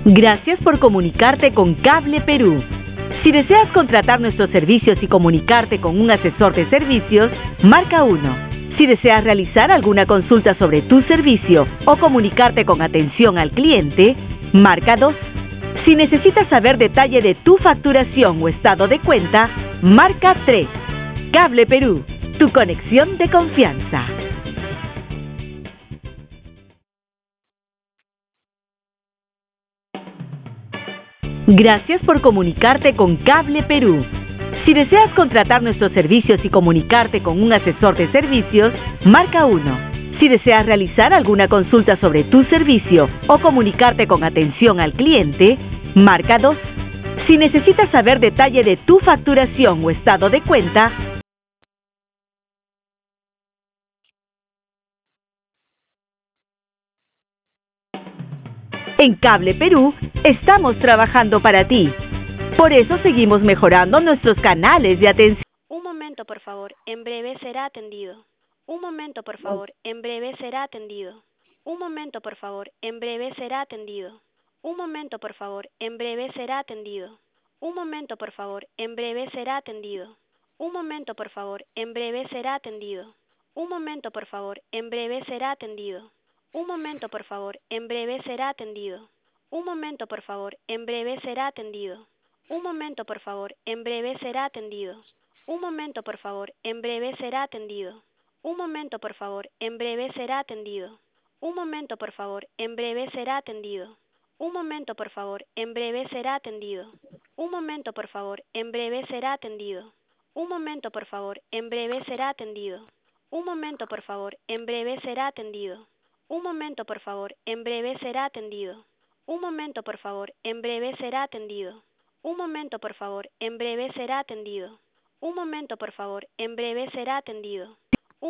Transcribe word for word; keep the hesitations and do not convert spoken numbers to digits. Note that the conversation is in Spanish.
Gracias por comunicarte con Cable Perú. Si deseas contratar nuestros servicios y comunicarte con un asesor de servicios, marca uno. Si deseas realizar alguna consulta sobre tu servicio o comunicarte con atención al cliente, marca dos. Si necesitas saber detalle de tu facturación o estado de cuenta, marca tres. Cable Perú, tu conexión de confianza. Gracias por comunicarte con Cable Perú. Si deseas contratar nuestros servicios y comunicarte con un asesor de servicios, marca uno. Si deseas realizar alguna consulta sobre tu servicio o comunicarte con atención al cliente, marca dos. Si necesitas saber detalle de tu facturación o estado de cuenta, en Cable Perú estamos trabajando para ti. Por eso seguimos mejorando nuestros canales de atención. Un momento, por favor. En breve será atendido. Un momento, por favor. En breve será atendido. Un momento, por favor. En breve será atendido. Un momento, por favor. En breve será atendido. Un momento, por favor. En breve será atendido. Un momento, por favor. En breve será atendido. Un momento, por favor. En breve será atendido. Un momento, por favor. En breve será atendido. Un momento, por favor. En breve será atendido. Un momento, por favor. En breve será atendido. Un momento, por favor. En breve será atendido. Un momento, por favor. En breve será atendido. Un momento, por favor. En breve será atendido. Un momento, por favor. En breve será atendido. Un momento, por favor. En breve será atendido. Un momento, por favor. En breve será atendido. Un momento, por favor. En breve será atendido. Un momento, por favor. En breve será atendido. Un momento, por favor. En breve será atendido. Un momento, por favor. En breve será atendido. Un momento, por favor. En breve será atendido.